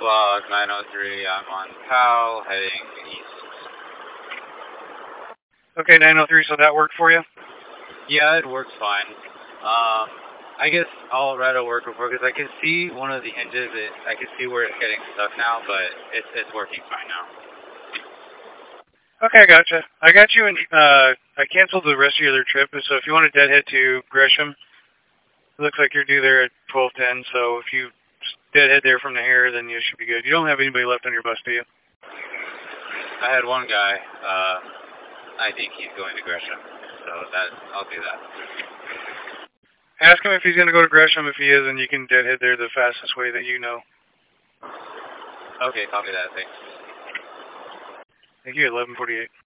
Block 903, I'm on PAL, heading east. Okay, 903, so that worked for you? Yeah, it works fine. I guess I'll write a work report because I can see one of the hinges. I can see where it's getting stuck now, but it's working fine now. Okay, I gotcha. I got you, and I canceled the rest of your other trip, so if you want to deadhead to Gresham, it looks like you're due there at 12:10, so if you deadhead there from here, then you should be good. You don't have anybody left on your bus, do you? I had one guy. I think he's going to Gresham, so I'll do that. Ask him if he's going to go to Gresham. If he is, then you can deadhead there the fastest way that you know. Okay, copy that. Thanks. Thank you, 1148.